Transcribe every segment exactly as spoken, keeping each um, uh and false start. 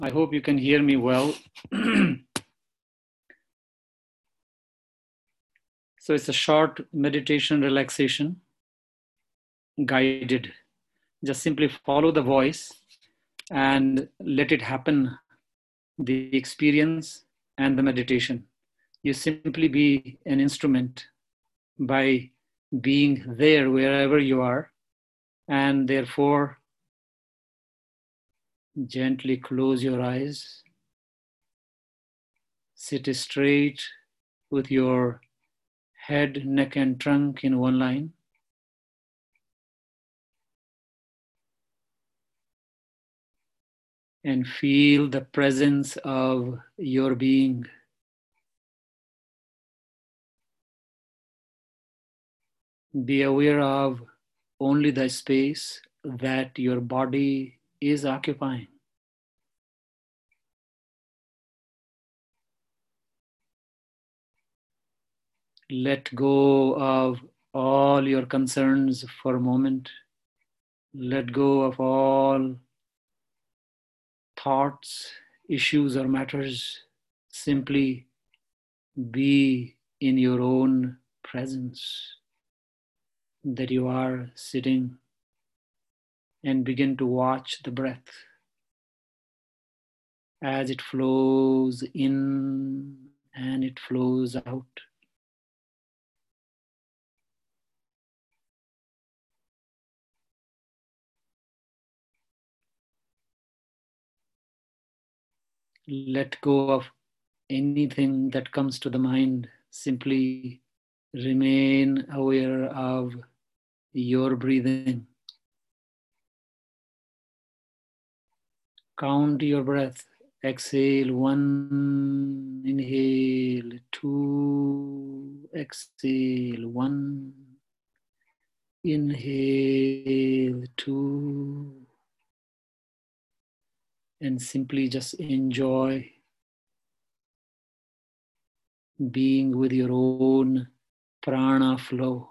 I hope you can hear me well. So it's a short meditation relaxation, guided. Just simply follow the voice and let it happen, the experience and the meditation. You simply be an instrument by being there wherever you are, and therefore gently close your eyes, sit straight with your head, neck, and trunk in one line. And feel the presence of your being. Be aware of only the space that your body is occupying. Let go of all your concerns for a moment. Let go of all thoughts, issues, or matters. Simply be in your own presence, that you are sitting, and begin to watch the breath as it flows in and it flows out. Let go of anything that comes to the mind. Simply remain aware of your breathing. Count your breath. Exhale one, inhale two, exhale one, inhale two, and simply just enjoy being with your own prana flow.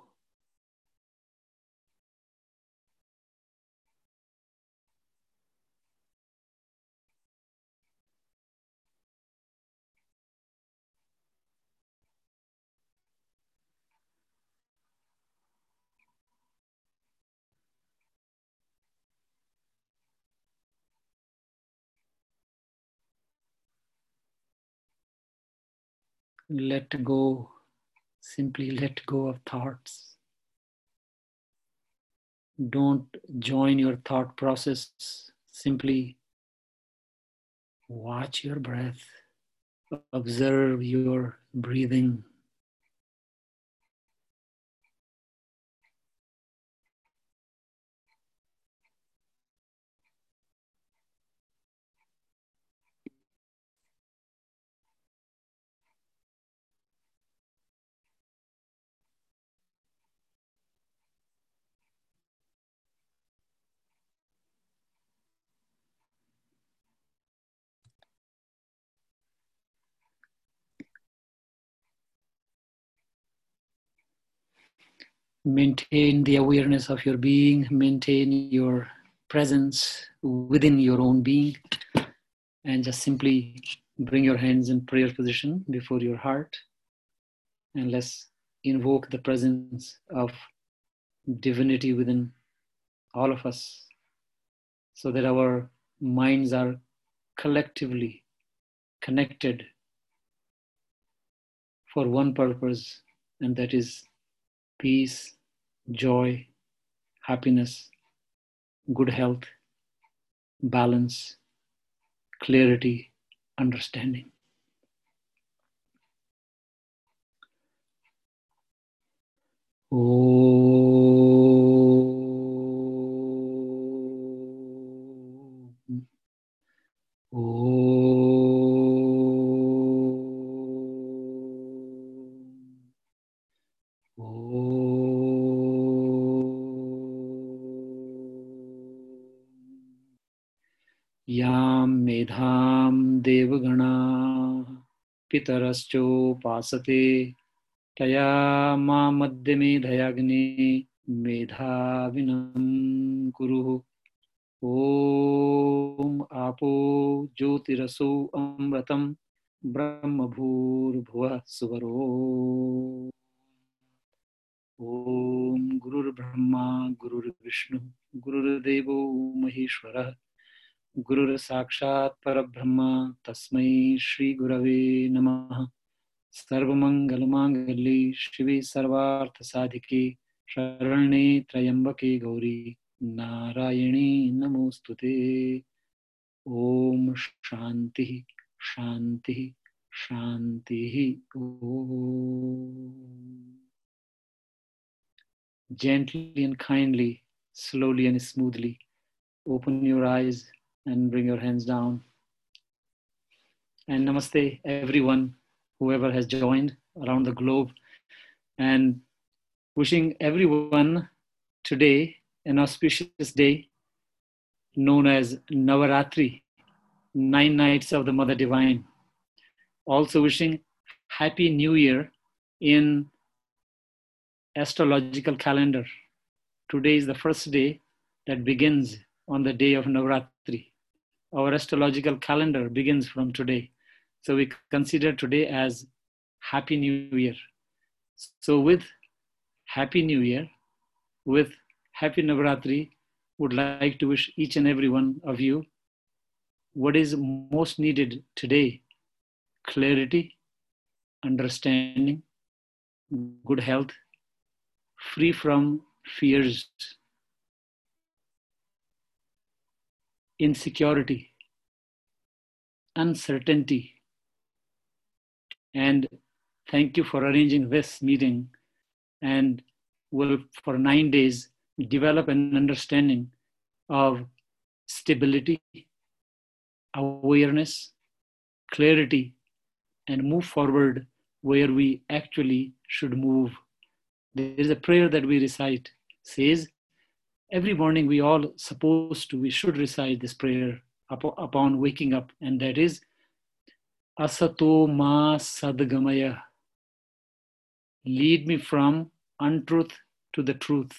Let go, simply let go of thoughts. Don't join your thought process. Simply watch your breath. Observe your breathing. Maintain the awareness of your being. Maintain your presence within your own being. And just simply bring your hands in prayer position before your heart. And let's invoke the presence of divinity within all of us, so that our minds are collectively connected for one purpose, and that is peace, joy, happiness, good health, balance, clarity, understanding. Om. Om. Yam medham devagana pitaraschopasate taya ma madhyame dhayagni medhavinam kuruhu. Om Apo Jyotiraso Amratam Brahma Bhur Svaro. Om Gurur Brahma Gurur Vishnu Gurur Devo Maheshwara Gurur Sakshat Parabrahma Tasmai Shri Gurave Namaha. Sarvamangal Mangali Shivi Sarvartha Sadhike Sharane Trayambake Gauri Narayani Namostute. Om Shanti Shanti Shanti. Om. Gently and kindly, slowly and smoothly, open your eyes and bring your hands down. And namaste, everyone, whoever has joined around the globe. And wishing everyone today an auspicious day known as Navaratri, nine nights of the Mother Divine. Also wishing Happy New Year in astrological calendar. Today is the first day that begins on the day of Navaratri. Our astrological calendar begins from today. So we consider today as Happy New Year. So with Happy New Year, with Happy Navaratri, would like to wish each and every one of you what is most needed today: clarity, understanding, good health, free from fears, insecurity, uncertainty. And thank you for arranging this meeting, and will for nine days develop an understanding of stability, awareness, clarity, and move forward where we actually should move. There is a prayer that we recite, says every morning we all supposed to, we should recite this prayer upon waking up, and that is Asato Ma Sadgamaya. Lead me from untruth to the truth.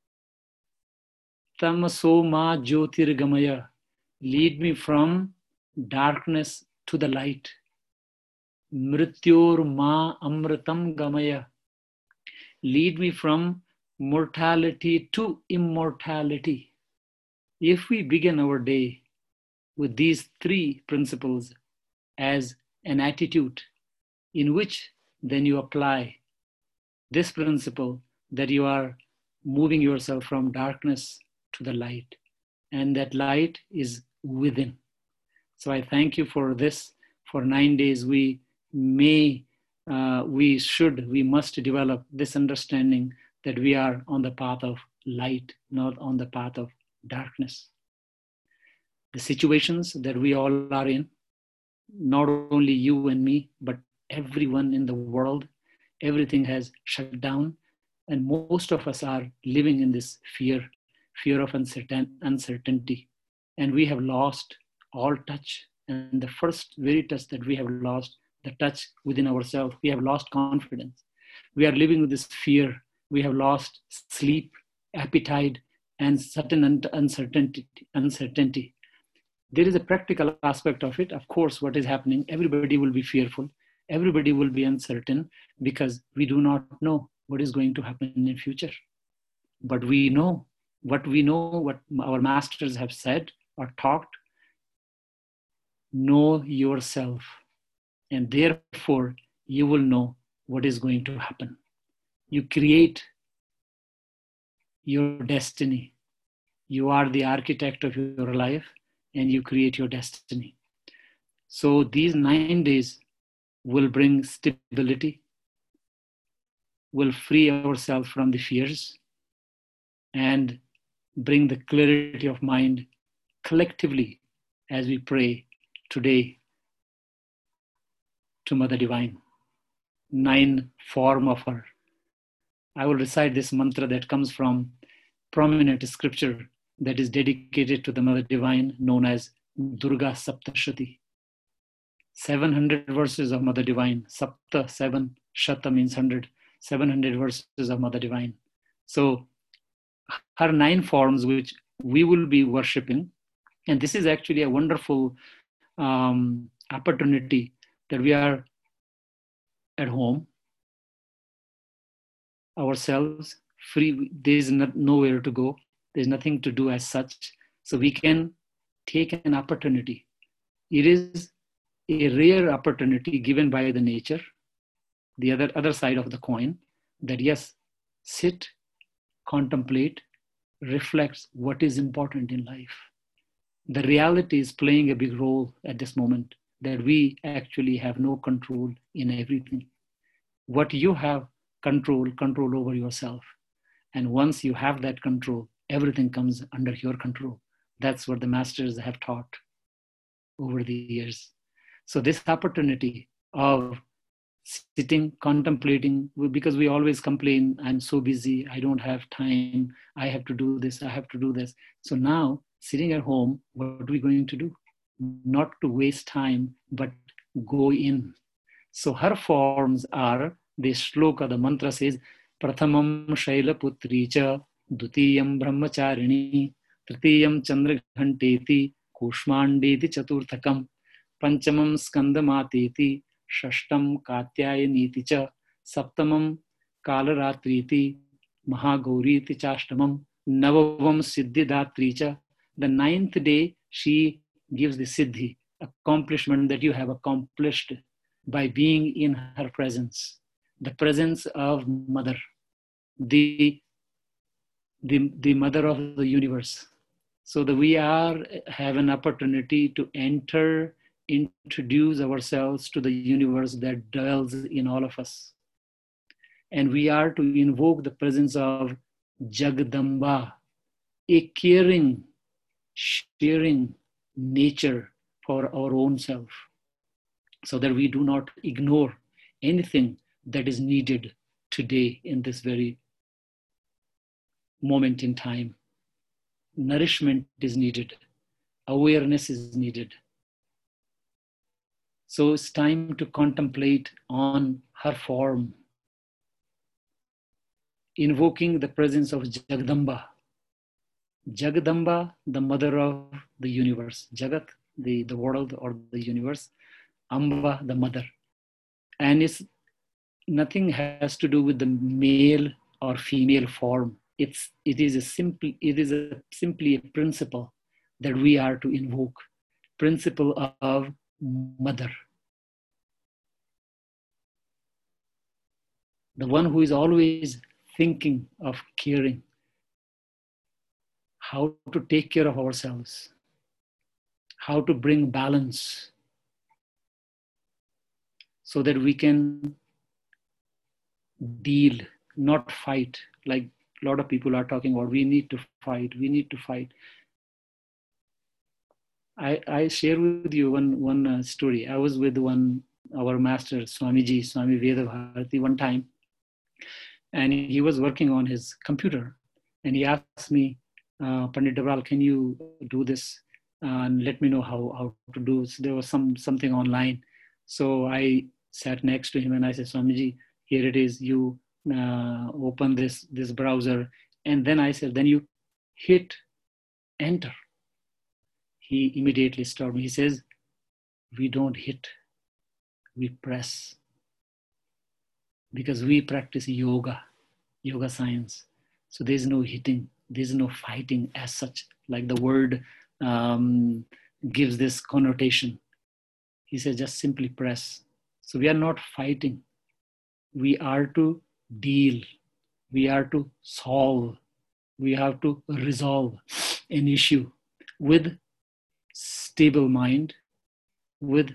Tamaso Ma Jyotirgamaya. Lead me from darkness to the light. Mrityor Ma Amritam Gamaya. Lead me from mortality to immortality. If we begin our day with these three principles as an attitude in which then you apply this principle, that you are moving yourself from darkness to the light, and that light is within. So I thank you for this. For nine days we may, uh, we should, we must develop this understanding that we are on the path of light, not on the path of darkness. The situations that we all are in, not only you and me, but everyone in the world, everything has shut down, and most of us are living in this fear, fear of uncertain, uncertainty. And we have lost all touch. And the first very touch that we have lost, the touch within ourselves, we have lost confidence. We are living with this fear. We have lost sleep, appetite, and certain uncertainty. uncertainty. There is a practical aspect of it. Of course, what is happening, everybody will be fearful. Everybody will be uncertain because we do not know what is going to happen in the future. But we know what we know, what our masters have said or talked. Know yourself, and therefore you will know what is going to happen. You create your destiny. You are the architect of your life, and you create your destiny. So these nine days will bring stability, will free ourselves from the fears, and bring the clarity of mind collectively as we pray today to Mother Divine. Nine form of her. I will recite this mantra that comes from prominent scripture that is dedicated to the Mother Divine, known as Durga Saptashati. seven hundred verses of Mother Divine. Sapta, seven. Shata means one hundred. seven hundred verses of Mother Divine. So her nine forms, which we will be worshiping. And this is actually a wonderful um, opportunity that we are at home, ourselves, free. There's not, nowhere to go. There's nothing to do as such. So we can take an opportunity. It is a rare opportunity given by the nature, the other, other side of the coin, that yes, sit, contemplate, reflects what is important in life. The reality is playing a big role at this moment, that we actually have no control in everything. What you have control, control over yourself. And once you have that control, everything comes under your control. That's what the masters have taught over the years. So this opportunity of sitting, contemplating, because we always complain, I'm so busy, I don't have time, I have to do this, I have to do this. So now, sitting at home, what are we going to do? Not to waste time, but go in. So her forms are, the shloka, the mantra says, Prathamam Shaila Putri cha, Dutiyam Brahmacharini, Tritiyam Chandraghanteti, Kushmandeti Chaturthakam, Panchamam Skandamateti, Shashtam Katyayaniti cha, Saptamam Kalaratriti, Mahagauriti Chashtamam, Navavam Siddhidatri cha. The ninth day, she gives the siddhi, accomplishment that you have accomplished by being in her presence, the presence of Mother, the, the, the Mother of the universe. So that we are have an opportunity to enter, introduce ourselves to the universe that dwells in all of us. And we are to invoke the presence of Jagadamba, a caring, sharing nature for our own self, so that we do not ignore anything that is needed today in this very moment in time. Nourishment is needed. Awareness is needed. So it's time to contemplate on her form, invoking the presence of Jagadamba. Jagadamba, the mother of the universe. Jagat, the, the world or the universe. Amba, the mother. And it's nothing has to do with the male or female form. It's, it is a simple, it is a, simply a principle that we are to invoke. Principle of mother. The one who is always thinking of caring, how to take care of ourselves, how to bring balance so that we can deal, not fight. Like a lot of people are talking about, we need to fight, we need to fight. I, I share with you one, one uh, story. I was with one, our master, Swamiji, Swami Vedabharati, one time, and he was working on his computer, and he asked me, uh, Pandit Dabral, can you do this uh, and let me know how, how to do it? So there was some something online. So I sat next to him and I said, Swamiji, here it is. You uh, open this, this browser. And then I said, then you hit enter. He immediately stopped me. He says, we don't hit, we press. Because we practice yoga, yoga science. So there's no hitting, there's no fighting as such, like the word um, gives this connotation. He says, just simply press. So we are not fighting. We are to deal. We are to solve. We have to resolve an issue with stable mind, with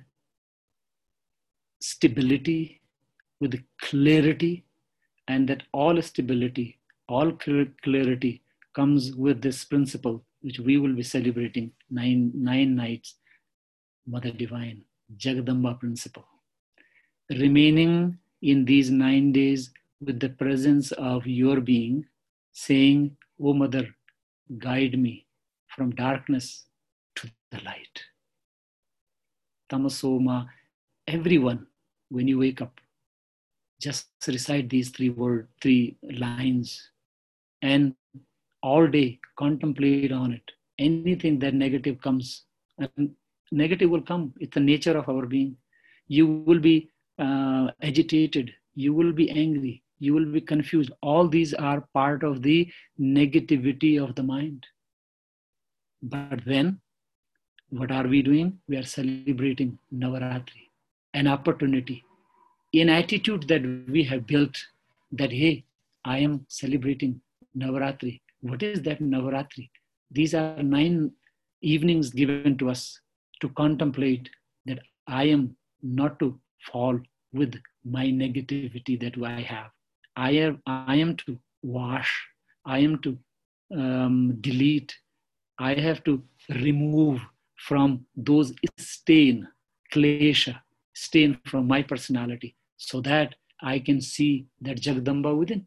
stability, with clarity, and that all stability, all clarity comes with this principle, which we will be celebrating nine, nine nights, Mother Divine, Jagadamba principle. Remaining in these nine days with the presence of your being, saying, oh Mother, guide me from darkness to the light. Tamasoma, everyone, when you wake up, just recite these three words, three lines, and all day, contemplate on it. Anything that negative comes, and negative will come. It's the nature of our being. You will be uh, agitated. You will be angry. You will be confused. All these are part of the negativity of the mind. But then, what are we doing? We are celebrating Navaratri, an opportunity, an attitude that we have built that, hey, I am celebrating Navaratri. What is that Navaratri? These are nine evenings given to us to contemplate that I am not to fall with my negativity that I have. I am, I am to wash. I am to um, delete. I have to remove from those stain, klesha, stain from my personality, so that I can see that Jagdamba within.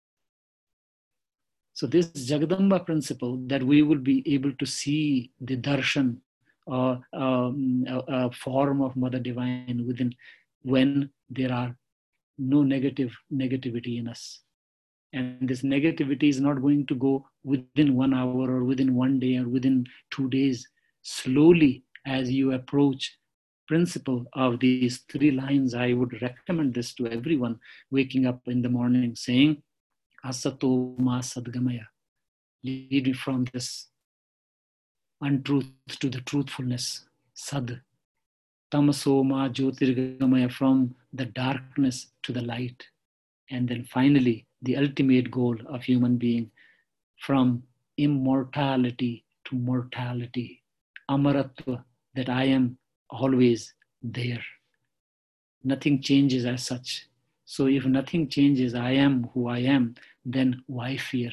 So this Jagadamba principle, that we will be able to see the darshan, or um, a, a form of Mother Divine within, when there are no negative negativity in us. And this negativity is not going to go within one hour or within one day or within two days. Slowly, as you approach principle of these three lines, I would recommend this to everyone waking up in the morning saying, Asato ma sadgamaya. Lead me from this untruth to the truthfulness. Sad. Tamaso ma jyotirgamaya, from the darkness to the light. And then finally, the ultimate goal of human being, from immortality to mortality. Amaratva, that I am always there. Nothing changes as such. So if nothing changes, I am who I am, then why fear?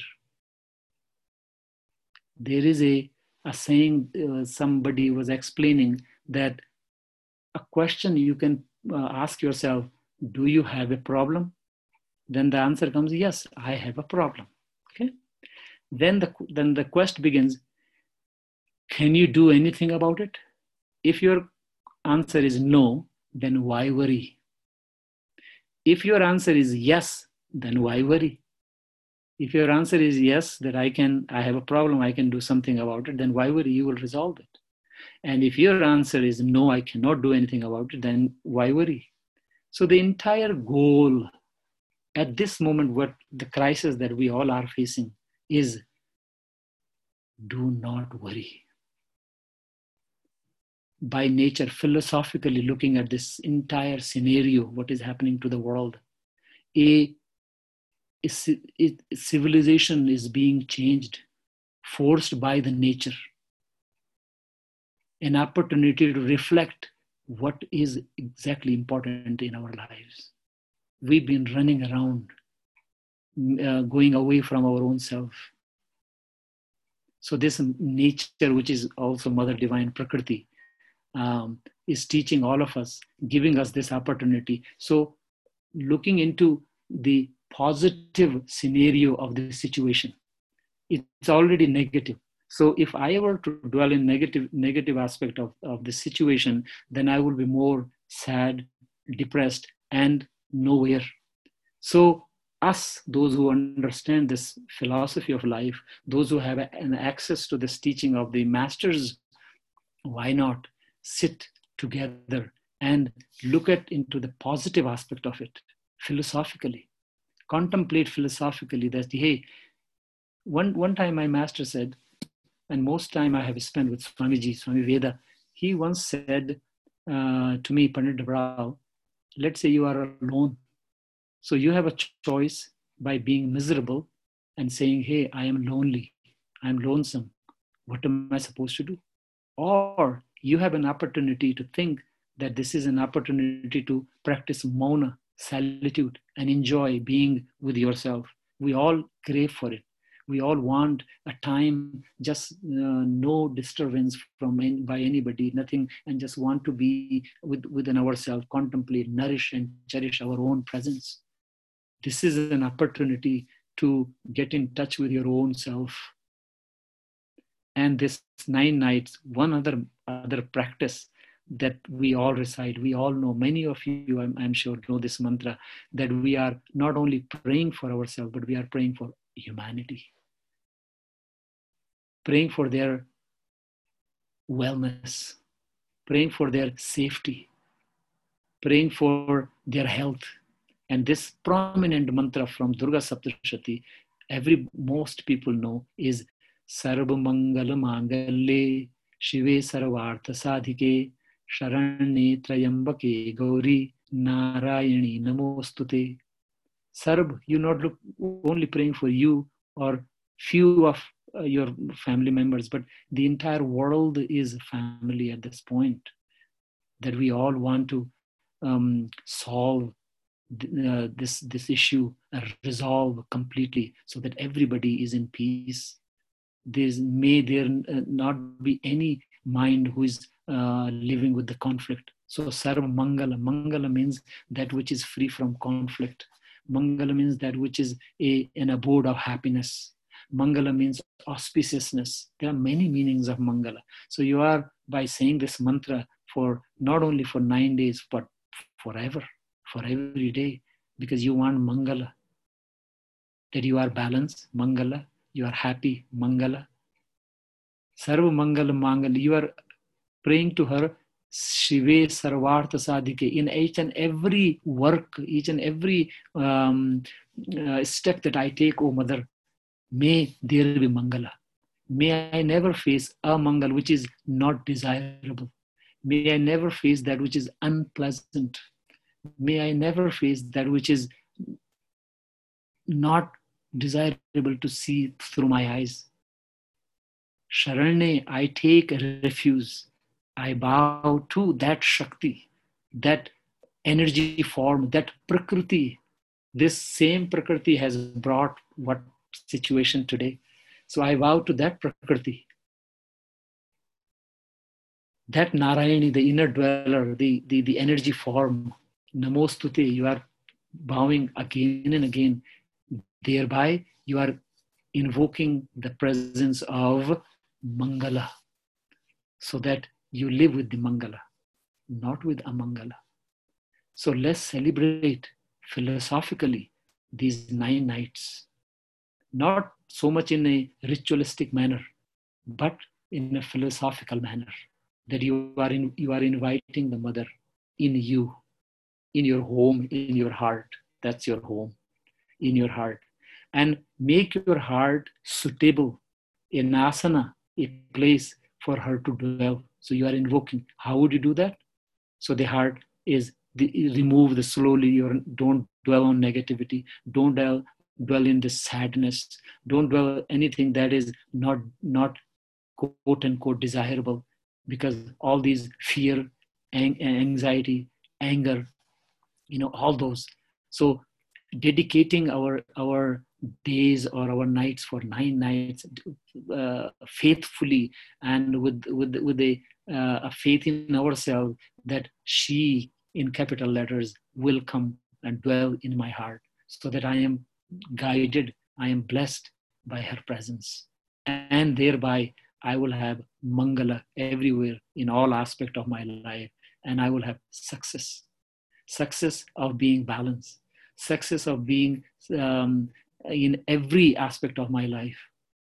There is a, a saying, uh, somebody was explaining that a question you can uh, ask yourself, do you have a problem? Then the answer comes, yes, I have a problem. Okay. Then the, then the quest begins, can you do anything about it? If your answer is no, then why worry? If your answer is yes, then why worry? If your answer is yes, that I can, I have a problem, I can do something about it, then why worry? You will resolve it. And if your answer is no, I cannot do anything about it, then why worry? So the entire goal at this moment, what the crisis that we all are facing is, do not worry. By nature, philosophically looking at this entire scenario, what is happening to the world, a, a, a civilization is being changed, forced by the nature. An opportunity to reflect what is exactly important in our lives. We've been running around, uh, going away from our own self. So this nature, which is also Mother Divine Prakriti, um, is teaching all of us, giving us this opportunity. So looking into the positive scenario of the situation, it's already negative. So if I were to dwell in negative negative aspect of, of the situation, then I will be more sad, depressed, and nowhere. So us, those who understand this philosophy of life, those who have an access to this teaching of the masters, why not sit together and look at into the positive aspect of it philosophically, contemplate philosophically that, hey, one, one time my master said, and most time I have spent with Swamiji, Swami Veda, he once said uh, to me, Pandit Rao, let's say you are alone. So you have a choice by being miserable and saying, hey, I am lonely, I'm lonesome. What am I supposed to do? Or you have an opportunity to think that this is an opportunity to practice mauna, solitude, and enjoy being with yourself. We all crave for it. We all want a time, just uh, no disturbance from any, by anybody, nothing, and just want to be with, within ourselves, contemplate, nourish, and cherish our own presence. This is an opportunity to get in touch with your own self. And this nine nights, one other, other practice that we all recite, we all know, many of you, I'm, I'm sure, know this mantra, that we are not only praying for ourselves, but we are praying for humanity. praying for their wellness, praying for their safety, praying for their health. And this prominent mantra from Durga Saptashati, every most people know, is Sarva Mangala Mangalle Shive Sarvartha Sadhike Sharanye Trayambake Gauri Narayani Namostute. Sarb, you're not look, only praying for you or few of uh, your family members, but the entire world is family at this point, that we all want to um, solve uh, this this issue, uh, resolve completely, so that everybody is in peace. There's, may there uh, not be any mind who is uh, living with the conflict. So Sarva Mangala. Mangala means that which is free from conflict. Mangala means that which is a, an abode of happiness. Mangala means auspiciousness. There are many meanings of Mangala. So you are, by saying this mantra for not only for nine days, but forever, for every day, because you want Mangala, that you are balanced, Mangala, you are happy, Mangala. Sarva Mangala Mangala, you are praying to her, Shive Sarvartha Sadhike, in each and every work, each and every um, uh, step that I take, oh Mother, may there be Mangala. May I never face a Mangal which is not desirable. May I never face that which is unpleasant. May I never face that which is not desirable to see through my eyes. Sharane, I take refuge. I bow to that Shakti, that energy form, that Prakriti. This same Prakriti has brought what situation today. So I vow to that Prakriti, that Narayani, the inner dweller, the, the, the energy form. Namostute, you are bowing again and again. Thereby, you are invoking the presence of Mangala, so that you live with the Mangala, not with Amangala. So let's celebrate philosophically these nine nights, not so much in a ritualistic manner, but in a philosophical manner, that you are, in, you are inviting the Mother in you, in your home, in your heart. That's your home, in your heart. And make your heart suitable, an asana, a place for her to dwell. So you are invoking. How would you do that? So the heart is, the, remove the slowly, your, don't dwell on negativity, don't dwell, dwell in the sadness, don't dwell anything that is not, not quote unquote desirable, because all these fear, anxiety, anger, you know, all those. So dedicating our, our days or our nights for nine nights uh, faithfully, and with, with, with a, uh, a faith in ourselves that she, in capital letters, will come and dwell in my heart, so that I am guided, I am blessed by her presence. And thereby I will have Mangala everywhere in all aspects of my life, and I will have success. Success of being balanced, success of being um, in every aspect of my life.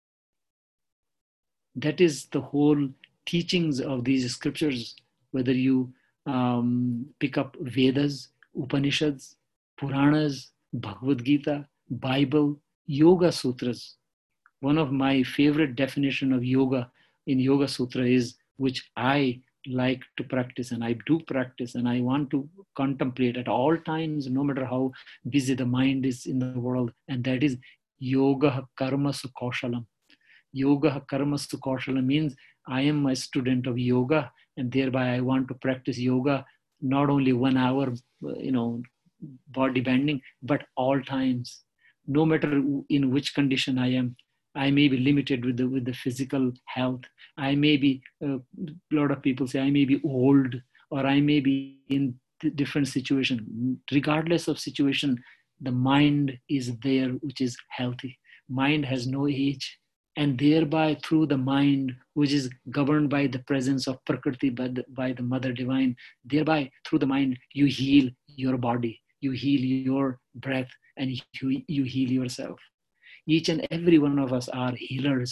That is the whole teachings of these scriptures, whether you um, pick up Vedas, Upanishads, Puranas, Bhagavad Gita, Bible, Yoga Sutras. One of my favorite definition of yoga in Yoga Sutra is, which I like to practice, and I do practice, and I want to contemplate at all times, no matter how busy the mind is in the world, and that is Yoga Karma Sukoshalam. Yoga Karma Sukoshalam means I am a student of yoga, and thereby I want to practice yoga not only one hour, you know, body bending, but all times, no matter in which condition I am. I may be limited with the, with the physical health. I may be, uh, a lot of people say I may be old, or I may be in different situation. Regardless of situation, the mind is there, which is healthy. Mind has no age. And thereby through the mind, which is governed by the presence of Prakriti, by the, by the Mother Divine, thereby through the mind, you heal your body, you heal your breath, and you, you heal yourself. Each and every one of us are healers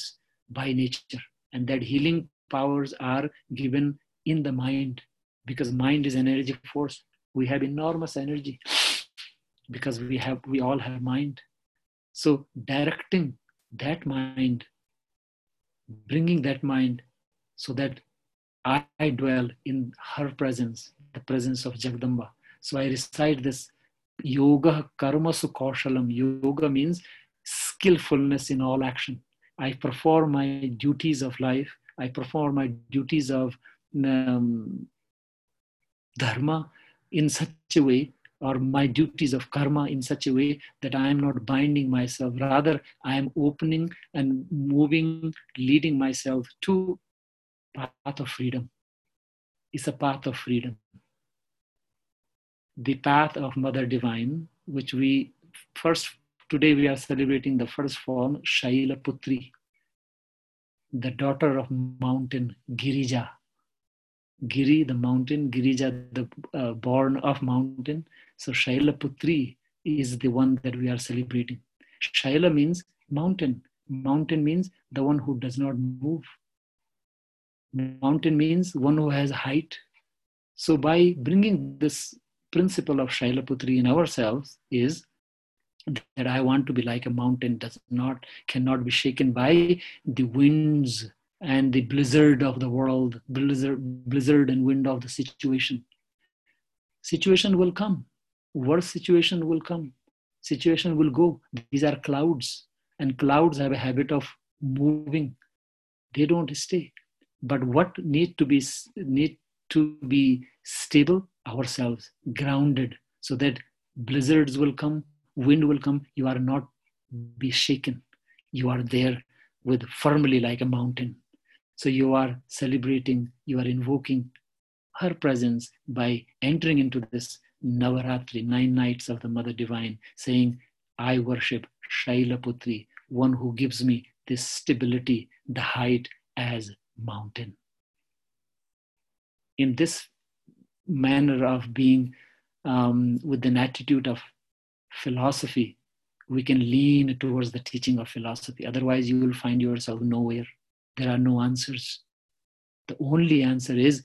by nature. And that healing powers are given in the mind, because mind is an energy force. We have enormous energy because we have we all have mind. So directing that mind, bringing that mind so that I dwell in her presence, the presence of Jagdamba. So I recite this yoga karma sukaushalam. Yoga means skillfulness in all action. I perform my duties of life. I perform my duties of um, dharma in such a way, or my duties of karma in such a way that I am not binding myself. Rather, I am opening and moving, leading myself to path of freedom. It's a path of freedom. The path of Mother Divine, which we first, today we are celebrating the first form, Shaila Putri, the daughter of mountain Girija. Giri, the mountain, Girija, the uh, born of mountain. So Shaila Putri is the one that we are celebrating. Shaila means mountain. Mountain means the one who does not move. Mountain means one who has height. So by bringing this principle of Shaila Putri in ourselves is that I want to be like a mountain, does not, cannot be shaken by the winds and the blizzard of the world, blizzard, blizzard and wind of the situation. Situation will come. Worst situation will come. Situation will go. These are clouds, and clouds have a habit of moving. They don't stay. But what need to be need to be stable? Ourselves, grounded, so that blizzards will come, wind will come. You are not be shaken. You are there with firmly like a mountain. So you are celebrating, you are invoking her presence by entering into this Navaratri, nine nights of the Mother Divine, saying, I worship Shaila Putri, one who gives me this stability, the height as mountain. In this manner of being um, with an attitude of philosophy, we can lean towards the teaching of philosophy. Otherwise, you will find yourself nowhere. There are no answers. The only answer is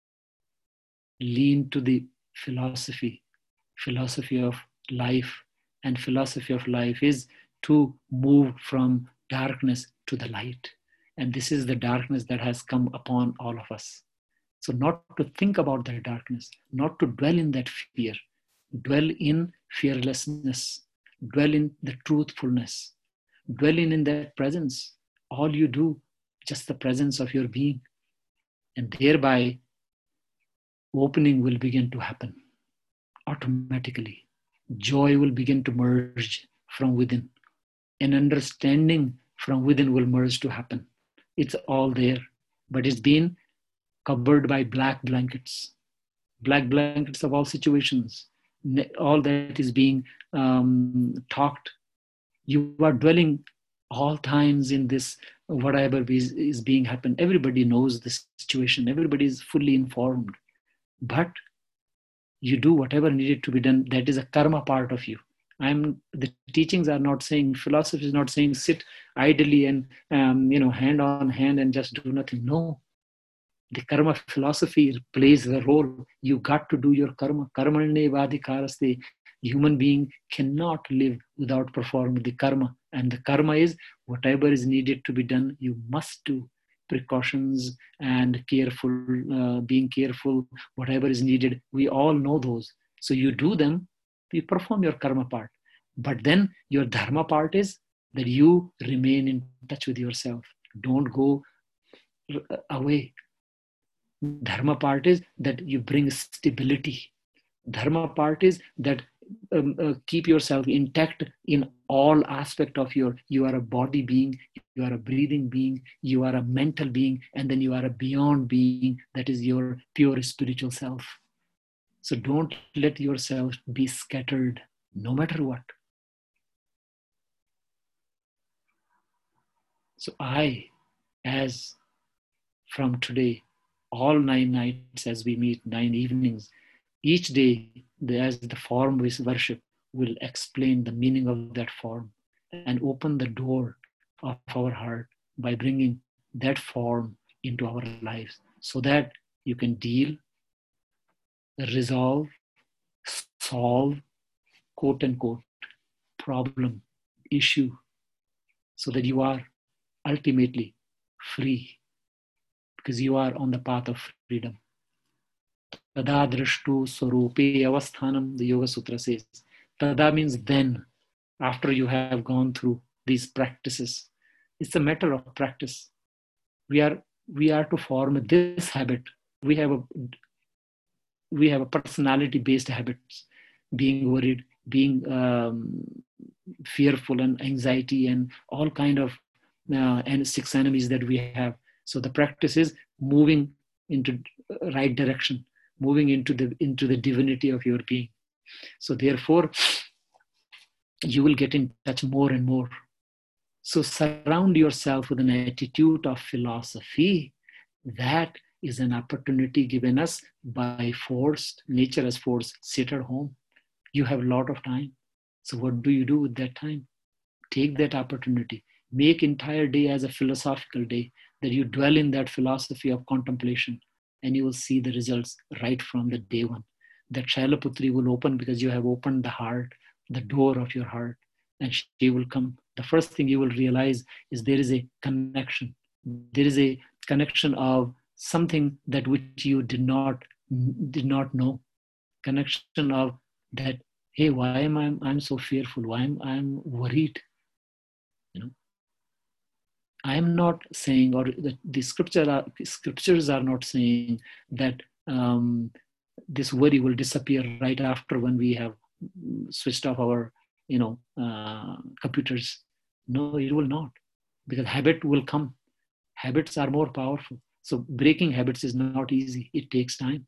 lean to the philosophy, philosophy of life. And philosophy of life is to move from darkness to the light. And this is the darkness that has come upon all of us. So not to think about that darkness, not to dwell in that fear, dwell in fearlessness, dwell in the truthfulness, dwell in, in that presence. All you do, just the presence of your being. And thereby, opening will begin to happen automatically. Joy will begin to merge from within. And understanding from within will merge to happen. It's all there, but it's been covered by black blankets, black blankets of all situations. All that is being um, talked. You are dwelling all times in this, whatever is, is being happened. Everybody knows the situation. Everybody is fully informed. But you do whatever needed to be done. That is a karma part of you. I'm the teachings are not saying, philosophy is not saying sit idly and um, you know hand on hand and just do nothing. No, the karma philosophy plays the role. You got to do your karma. Karmanne vadhikaraste. Human being cannot live without performing the karma, and the karma is whatever is needed to be done. You must do precautions and careful, uh, being careful. Whatever is needed, we all know those. So you do them. You perform your karma part, but then your dharma part is that you remain in touch with yourself. Don't go away. Dharma part is that you bring stability. Dharma part is that um, uh, keep yourself intact in all aspect of your, you are a body being, you are a breathing being, you are a mental being, and then you are a beyond being, that is your pure spiritual self. So don't let yourself be scattered, no matter what. So I, as from today, all nine nights as we meet, nine evenings, each day as the form we worship will explain the meaning of that form and open the door of our heart by bringing that form into our lives so that you can deal, resolve, solve, quote unquote, problem, issue, so that you are ultimately free because you are on the path of freedom. Tada drishtu swarupe avasthanam, the Yoga Sutra says. Tada means then, after you have gone through these practices. It's a matter of practice. We are we are to form this habit. We have a we have a personality-based habits, being worried, being um, fearful, and anxiety, and all kind of uh, and six enemies that we have. So the practice is moving into right direction, moving into the into the divinity of your being. So therefore, you will get in touch more and more. So surround yourself with an attitude of philosophy. That is an opportunity given us by force. Nature has forced. Sit at home. You have a lot of time. So what do you do with that time? Take that opportunity. Make entire day as a philosophical day, that you dwell in that philosophy of contemplation, and you will see the results right from the day one. That Shailaputri will open because you have opened the heart, the door of your heart, and she will come. The first thing you will realize is there is a connection. There is a connection of something that which you did not did not know. Connection of that, hey, why am I I'm so fearful? Why am I'm worried? You know, I am not saying, or the, the scripture are, scriptures are not saying that um, this worry will disappear right after when we have switched off our, you know, uh, computers. No, it will not, because habit will come. Habits are more powerful. So breaking habits is not easy. It takes time.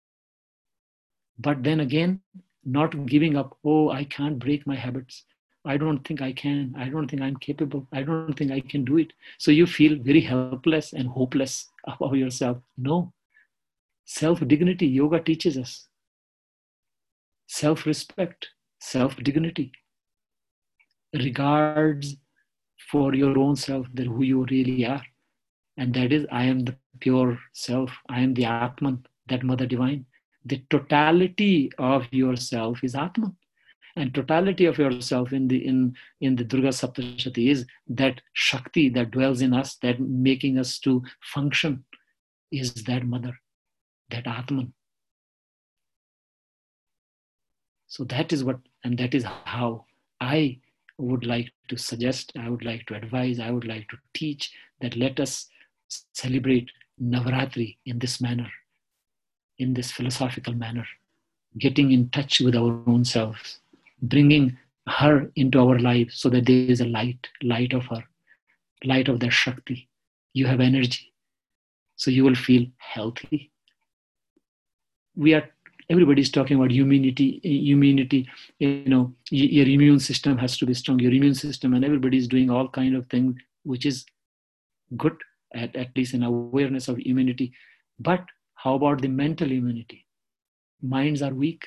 But then again, not giving up. Oh, I can't break my habits. I don't think I can. I don't think I'm capable. I don't think I can do it. So you feel very helpless and hopeless about yourself. No. Self-dignity, yoga teaches us. Self-respect, self-dignity, regards for your own self, that who you really are. And that is, I am the pure self. I am the Atman, that Mother Divine. The totality of yourself is Atman. And totality of yourself in the in, in the Durga Saptashati is that Shakti that dwells in us, that making us to function, is that Mother, that Atman. So that is what, and that is how I would like to suggest, I would like to advise, I would like to teach that let us celebrate Navaratri in this manner, in this philosophical manner, getting in touch with our own selves, bringing her into our lives so that there is a light, light of her, light of that Shakti. You have energy, so you will feel healthy. We are, everybody is talking about immunity, immunity, you know, your immune system has to be strong, your immune system, and everybody is doing all kind of things, which is good, at, at least in awareness of immunity. But how about the mental immunity? Minds are weak.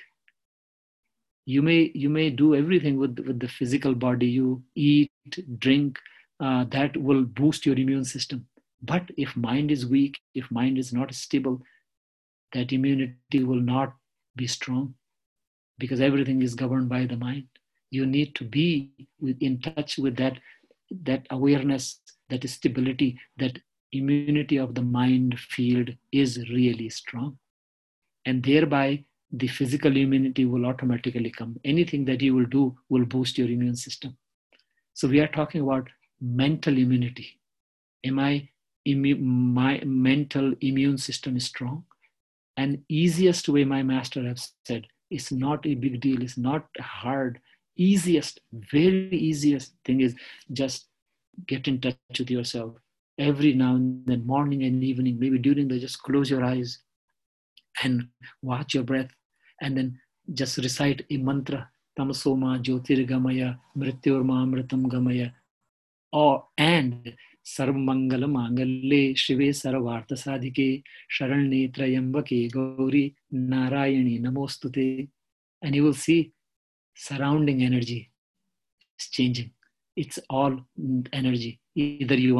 You may you may do everything with, with the physical body. You eat, drink, uh, that will boost your immune system. But if mind is weak, if mind is not stable, that immunity will not be strong, because everything is governed by the mind. You need to be with, in touch with that, that awareness, that stability, that immunity of the mind field is really strong. And thereby, the physical immunity will automatically come. Anything that you will do will boost your immune system. So we are talking about mental immunity. Am I, immu- my mental immune system is strong? And easiest way, my master has said, it's not a big deal. It's not hard. Easiest, very easiest thing is just get in touch with yourself. Every now and then, morning and evening, maybe during the, just close your eyes and watch your breath, and then just recite a mantra, Tamasoma Jyotirgamaya Mrityurma Amritam Gamaya, or and Sarvamangala Mangalle Shive Sarvartha Sadhike Sharanye Trayambake Gauri Narayani Namostute. And you will see surrounding energy is changing. It's all energy. Either you want to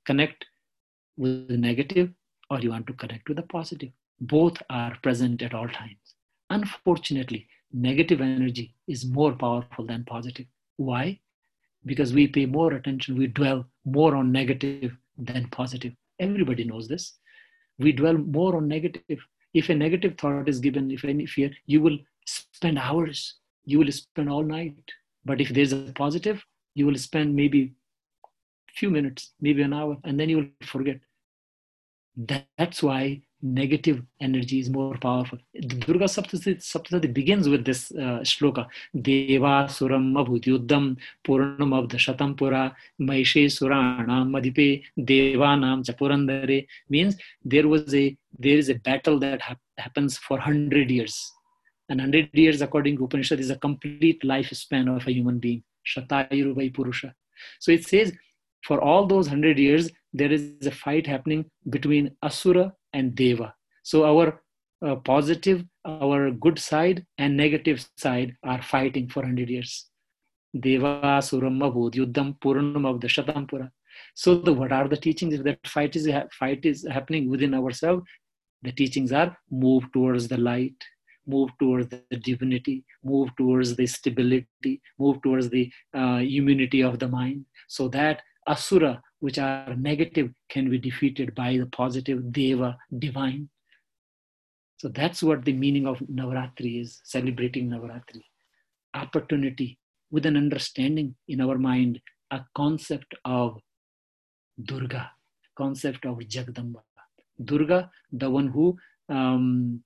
connect with the negative or you want to connect with the positive. Both are present at all times. Unfortunately, negative energy is more powerful than positive. Why? Because we pay more attention, we dwell more on negative than positive. Everybody knows this. We dwell more on negative. If a negative thought is given, if any fear, you will spend hours, you will spend all night. But if there's a positive, you will spend maybe a few minutes, maybe an hour, and then you will forget. That's why negative energy is more powerful. Durga Saptasati, Saptasati begins with this uh, shloka. Deva suram abhutyuddam purnam abdashatam pura maishe suranam madipe devanam chapurandare. Means there was a there is a battle that ha- happens for one hundred years. And one hundred years, according to Upanishad, is a complete lifespan of a human being. Shatayuru vai purusha. So it says, for all those one hundred years, there is a fight happening between Asura and Deva. So our uh, positive, our good side and negative side are fighting for one hundred years. Deva Asuram Mabhud Yuddham Purnam of the Shatampura. So the, what are the teachings? If that fight is, fight is happening within ourselves, the teachings are move towards the light, move towards the divinity, move towards the stability, move towards the uh, immunity of the mind, so that Asura, which are negative, can be defeated by the positive Deva, divine. So that's what the meaning of Navaratri is, celebrating Navaratri. Opportunity with an understanding in our mind, a concept of Durga, concept of Jagdamba. Durga, the one who um,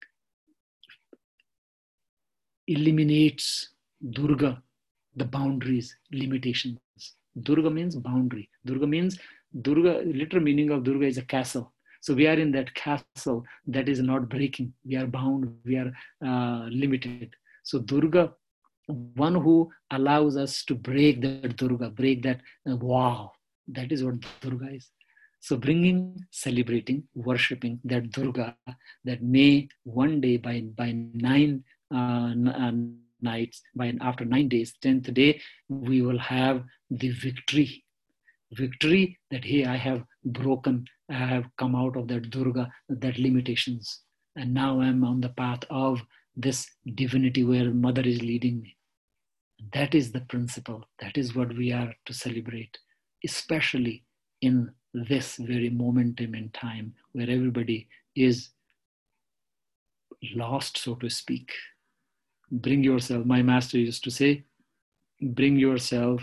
eliminates, Durga, the boundaries, limitations. Durga means boundary. Durga means, Durga, literal meaning of Durga is a castle. So we are in that castle that is not breaking. We are bound, we are uh, limited. So Durga, one who allows us to break that Durga, break that uh, wow, that is what Durga is. So bringing, celebrating, worshipping that Durga, that may one day by, by nine uh, uh, nights, by after nine days, tenth day, we will have the victory. Victory that, hey, I have broken, I have come out of that Durga, that limitations. And now I'm on the path of this divinity where Mother is leading me. That is the principle. That is what we are to celebrate, especially in this very momentum in time where everybody is lost, so to speak. Bring yourself, my master used to say, bring yourself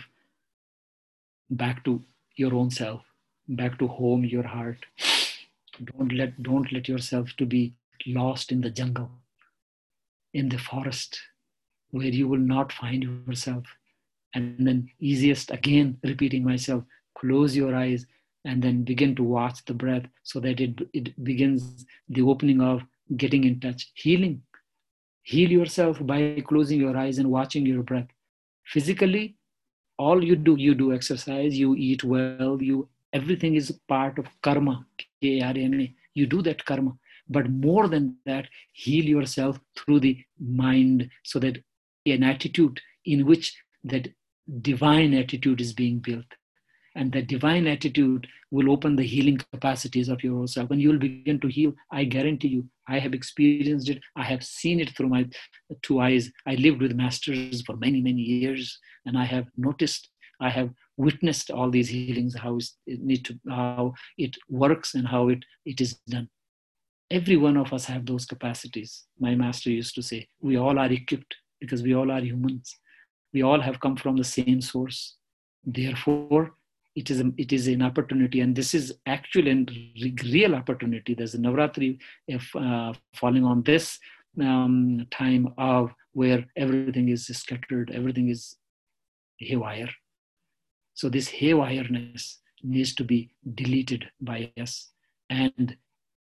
back to your own self, back to home, your heart. Don't let, don't let yourself to be lost in the jungle, in the forest, where you will not find yourself. And then easiest, again, repeating myself, close your eyes and then begin to watch the breath so that it, it begins the opening of getting in touch, healing. Heal yourself by closing your eyes and watching your breath. Physically, all you do, you do exercise, you eat well, you everything is part of karma, K R M A. You do that karma. But more than that, heal yourself through the mind so that an attitude in which that divine attitude is being built. And that divine attitude will open the healing capacities of your own self, and you will begin to heal. I guarantee you, I have experienced it. I have seen it through my two eyes. I lived with masters for many, many years, and I have noticed, I have witnessed all these healings, how it need to, how it works and how it, it is done. Every one of us have those capacities. My master used to say, we all are equipped because we all are humans. We all have come from the same source. Therefore, it is, a, it is an opportunity, and this is actually a real opportunity. There's a Navratri if, uh, falling on this um, time of where everything is scattered, everything is haywire. So this haywireness needs to be deleted by us, and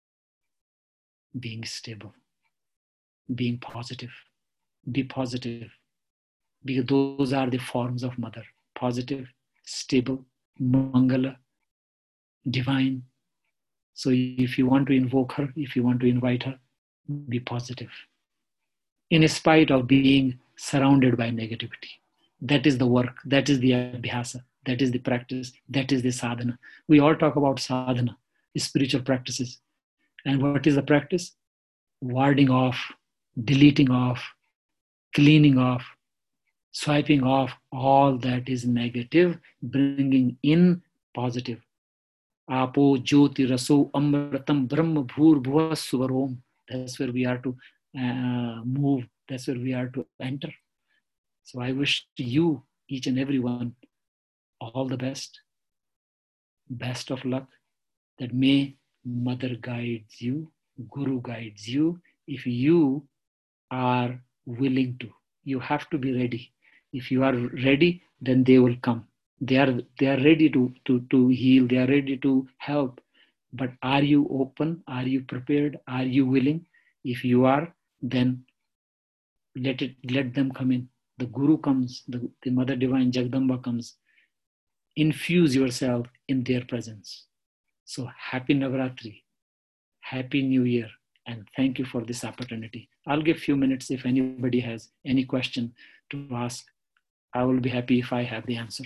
being stable, being positive, be positive, because those are the forms of Mother. Positive, stable, Mangala, divine. So if you want to invoke her, if you want to invite her, be positive. In spite of being surrounded by negativity. That is the work, that is the abhyasa, That is the practice. That is the sadhana. We all talk about sadhana, spiritual practices. And what is the practice? Warding off, deleting off, cleaning off, swiping off all that is negative, bringing in positive. Apo Jyoti Raso Amratam Brahma Bhur Bhuva Suvarom. That's where we are to uh, move. That's where we are to enter. So I wish you, each and every one, all the best, best of luck, that may Mother guides you, Guru guides you, if you are willing to. You have to be ready. If you are ready, then they will come. They are, they are ready to, to, to heal, they are ready to help. But are you open? Are you prepared? Are you willing? If you are, then let it, let them come in. The Guru comes, the, the Mother Divine Jagdamba comes. Infuse yourself in their presence. So happy Navaratri, happy New Year, and thank you for this opportunity. I'll give a few minutes if anybody has any question to ask. I will be happy if I have the answer.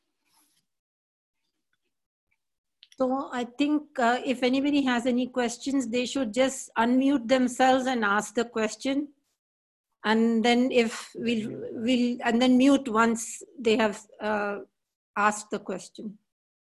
So I think uh, if anybody has any questions, they should just unmute themselves and ask the question. And then if we'll, we'll and then mute once they have uh, asked the question.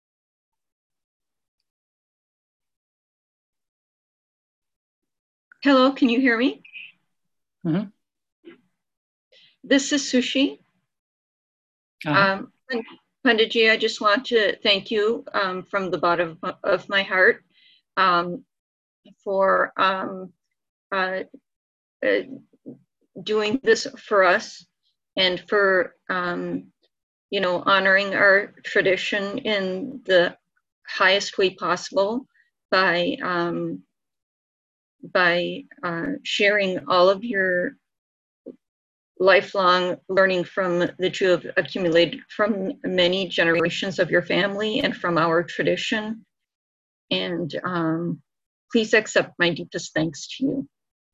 Hello, can you hear me? Mm-hmm. This is Sushi. Uh-huh. Um, Panditji, I just want to thank you um, from the bottom of my heart um, for um, uh, uh, doing this for us and for, um, you know, honoring our tradition in the highest way possible by um, by uh, sharing all of your lifelong learning from that you have accumulated from many generations of your family and from our tradition. And um, please accept my deepest thanks to you.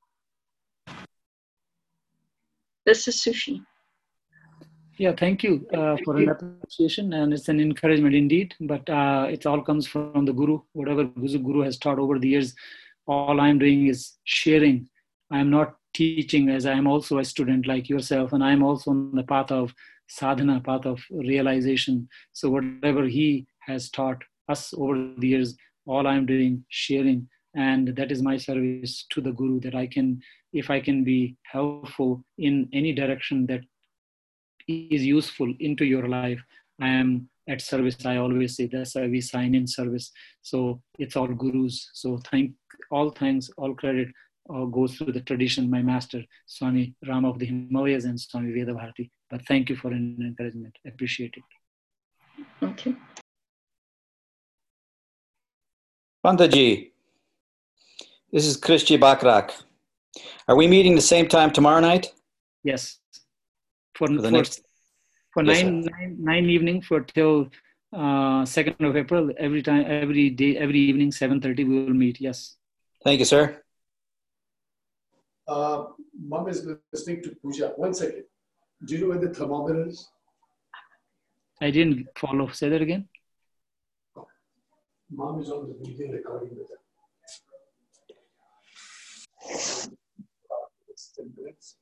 This is Sushi. Yeah, thank you uh, for an appreciation, and it's an encouragement indeed. But uh, it all comes from the Guru. Whatever Guru has taught over the years, all I'm doing is sharing. I'm not teaching, as I'm also a student like yourself, and I'm also on the path of sadhana, path of realization. So whatever he has taught us over the years, all I'm doing, sharing. And that is my service to the Guru, that I can, if I can be helpful in any direction that is useful into your life, I am at service. I always say that's why we sign in service. So it's all Gurus. So thank, all thanks, all credit uh, goes to the tradition, my master, Swami Rama of the Himalayas and Swami Veda Bharati. But thank you for an encouragement. I appreciate it. Okay. Pantaji, this is Krishji Bakrak. Are we meeting the same time tomorrow night? Yes. For, For the for, next... for Yes, nine, nine, nine evening for till uh, second of April, every time, every day, every evening, seven thirty, we will meet. Yes. Thank you, sir. Uh, Mom is listening to Puja. One second. Do you know where the thermometer is? I didn't follow. Say that again. Oh. Mom is on the video recording with her. It's ten minutes.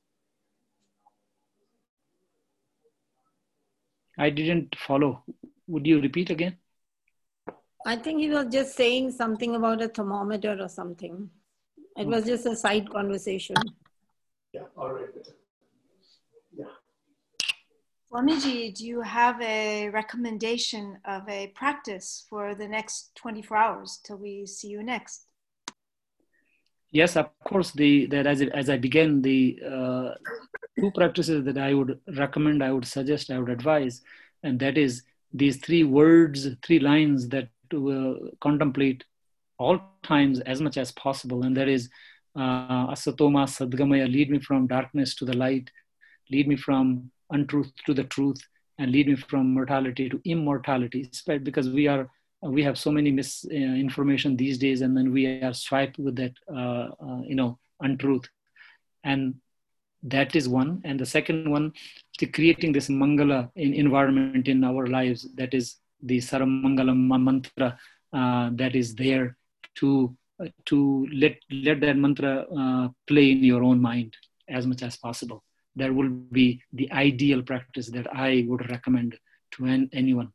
I didn't follow. Would you repeat again? I think he was just saying something about a thermometer or something. It was just a side conversation. Yeah, all right. Yeah. Swamiji, do you have a recommendation of a practice for the next twenty-four hours till we see you next? Yes, of course. The that as, as I began, the uh, two practices that I would recommend, I would suggest, I would advise, and that is these three words, three lines that will contemplate all times as much as possible, and that is uh, Asatoma Sadgamaya, lead me from darkness to the light, lead me from untruth to the truth, and lead me from mortality to immortality. Because we are we have so many misinformation these days, and then we are swiped with that uh, uh, you know untruth. And That is one. And the second one, to creating this Mangala in environment in our lives, that is the Saramangalam mantra uh, that is there to, uh, to let, let that mantra uh, play in your own mind as much as possible. That will be the ideal practice that I would recommend to an, anyone.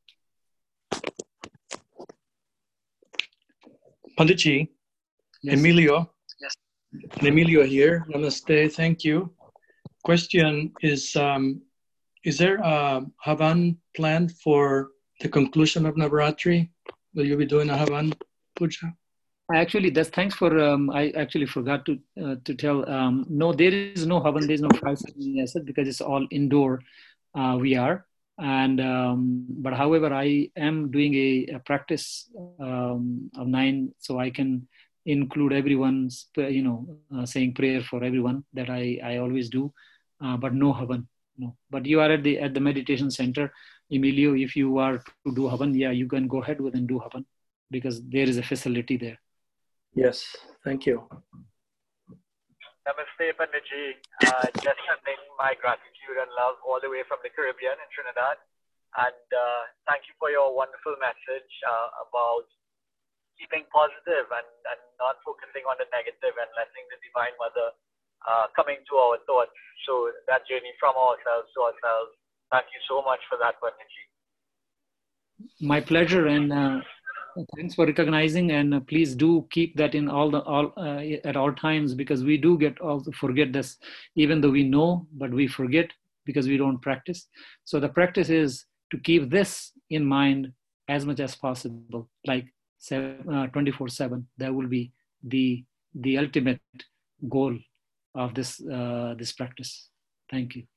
Panditji, yes. Emilio. Yes. Emilio here. Namaste. Thank you. Question is, um, is there a Havan planned for the conclusion of Navaratri? Will you be doing a Havan puja? Actually, that's thanks for, um, I actually forgot to uh, to tell, um, no, there is no Havan, there is no fire ceremony because it's all indoor uh, we are. And, um, but however, I am doing a, a practice um, of nine, so I can include everyone's, you know, uh, saying prayer for everyone that I, I always do, uh, but no Havan, no. But you are at the, at the meditation center, Emilio, if you are to do Havan, yeah, you can go ahead with and do Havan because there is a facility there. Yes, thank you. Namaste, Panditji. Uh, just sending my gratitude and love all the way from the Caribbean in Trinidad. And uh, thank you for your wonderful message uh, about keeping positive and, and not focusing on the negative and letting the Divine Mother uh, coming to our thoughts. So that journey from ourselves to ourselves. Thank you so much for that, Panditji. My pleasure, and uh, thanks for recognizing, and uh, please do keep that in all the all uh, at all times, because we do get also forget this, even though we know, but we forget because we don't practice. So the practice is to keep this in mind as much as possible, like twenty-four seven. That will be the the ultimate goal of this uh, this practice. Thank you.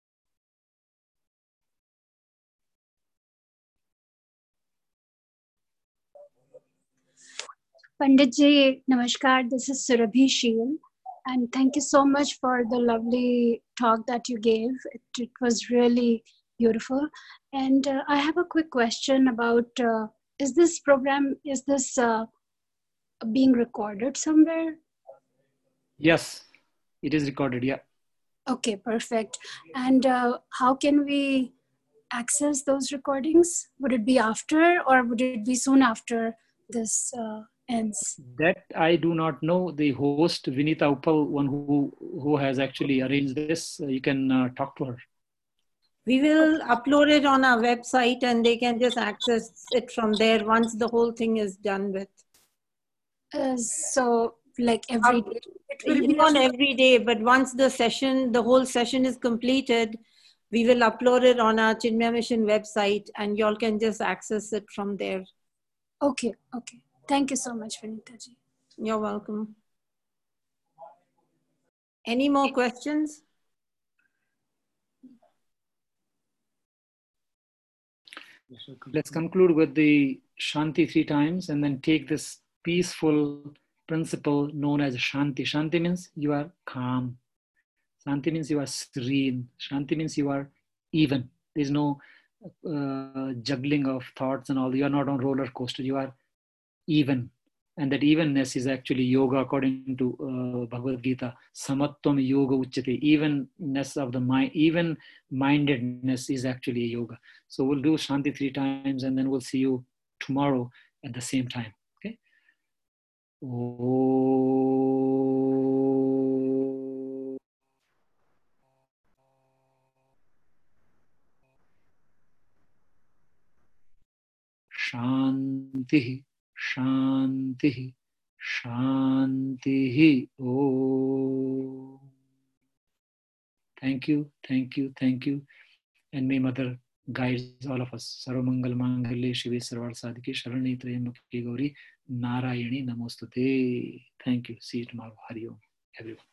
Panditji, Namaskar. This is Surabhi Sheel, and thank you so much for the lovely talk that you gave. It, it was really beautiful. And uh, I have a quick question about, uh, is this program, is this uh, being recorded somewhere? Yes, it is recorded, yeah. Okay, perfect. And uh, how can we access those recordings? Would it be after, or would it be soon after this uh, ends? That I do not know. The host, Vinita Uppal, one who, who has actually arranged this, uh, you can uh, talk to her. We will upload it on our website and they can just access it from there once the whole thing is done with. Uh, so like every day? It will be on every day, but once the session, the whole session is completed, we will upload it on our Chinmaya Mission website and y'all can just access it from there. Okay, okay. Thank you so much, Vinita ji. You're welcome. Any more questions? Let's conclude with the Shanti three times and then take this peaceful principle known as Shanti. Shanti means you are calm. Shanti means you are serene. Shanti means you are even. There's no uh, juggling of thoughts and all. You are not on roller coaster. You are even. And that evenness is actually yoga according to uh, Bhagavad Gita. Samatvam yoga uchyate. Evenness of the mind, even mindedness is actually yoga. So we'll do Shanti three times and then we'll see you tomorrow at the same time. Okay? Oh. Shanti. Shanti, Shanti. Oh. Thank you, thank you, thank you. And may Mother guide all of us. Sarvamangal Mangalye Shive Sarvar Sadhike Sharani Trayambake Gauri Narayani Namostate. Thank you. See you tomorrow. Hari Om, everyone.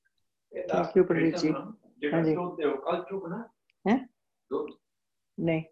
Thank you, Panditji. हाँ जी हैं? नहीं